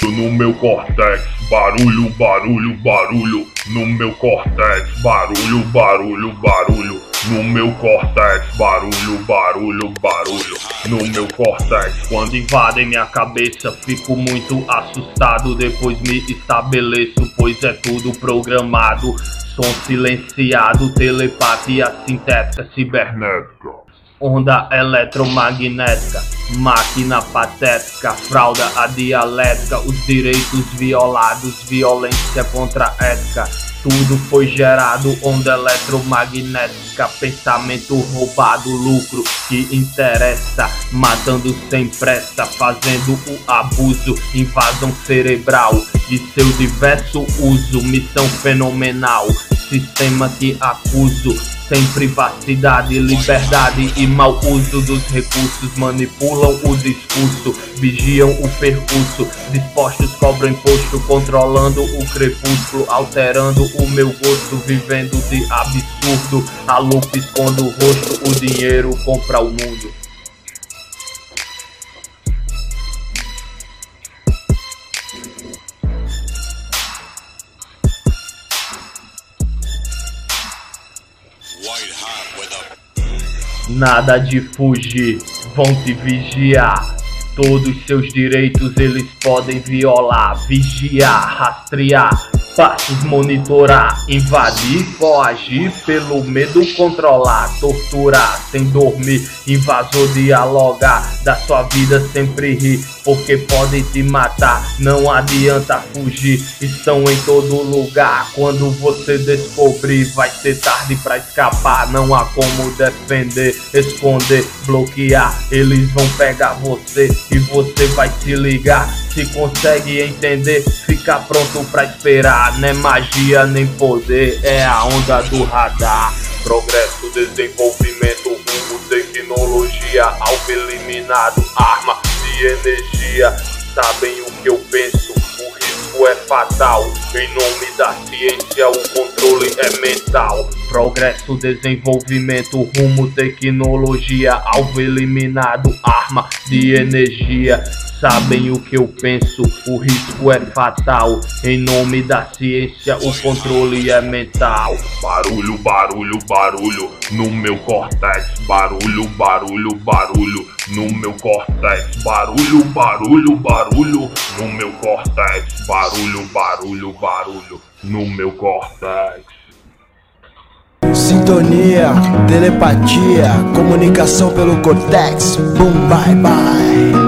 barulho no meu córtex, barulho, barulho, barulho no meu córtex, barulho, barulho, barulho no meu córtex, barulho, barulho, barulho no meu córtex. Quando invadem minha cabeça, fico muito assustado. Depois me estabeleço, pois é tudo programado. Som silenciado, telepatia sintética, cibernética, onda eletromagnética, máquina patética, frauda a dialética, os direitos violados, violência contra a ética. Tudo foi gerado, onda eletromagnética, pensamento roubado, lucro que interessa, matando sem pressa, fazendo o abuso, invasão cerebral de seu diverso uso, missão fenomenal, sistema que acuso, sem privacidade, liberdade e mau uso dos recursos, manipulam o discurso, vigiam o percurso, dispostos cobram imposto, controlando o crepúsculo, alterando o meu gosto, vivendo de absurdo, a lupa esconde o rosto, o dinheiro compra o mundo. Nada de fugir, vão te vigiar. Todos seus direitos eles podem violar, vigiar, rastrear, passos monitorar, invadir, coagir, pelo medo controlar, torturar, sem dormir, invasor dialogar, da sua vida sempre rir, porque podem te matar, não adianta fugir, estão em todo lugar, quando você descobrir vai ser tarde pra escapar, não há como defender, esconder, bloquear, eles vão pegar você e você vai se ligar, se consegue entender, fica pronto pra esperar, não é magia nem poder, é a onda do radar, progresso, desenvolvimento, rumo, tecnologia, alvo eliminado, arma de energia, sabem o que eu penso, o risco é fatal, em nome da ciência o controle é mental, progresso, desenvolvimento, rumo, tecnologia, alvo eliminado, arma de energia, sabem o que eu penso, o risco é fatal, em nome da ciência o controle é mental. Barulho, barulho, barulho no meu córtex, barulho, barulho, barulho no meu córtex, barulho, barulho, barulho no meu córtex, barulho, barulho, barulho no meu córtex. Sintonia, telepatia, comunicação pelo córtex, boom, bye, bye.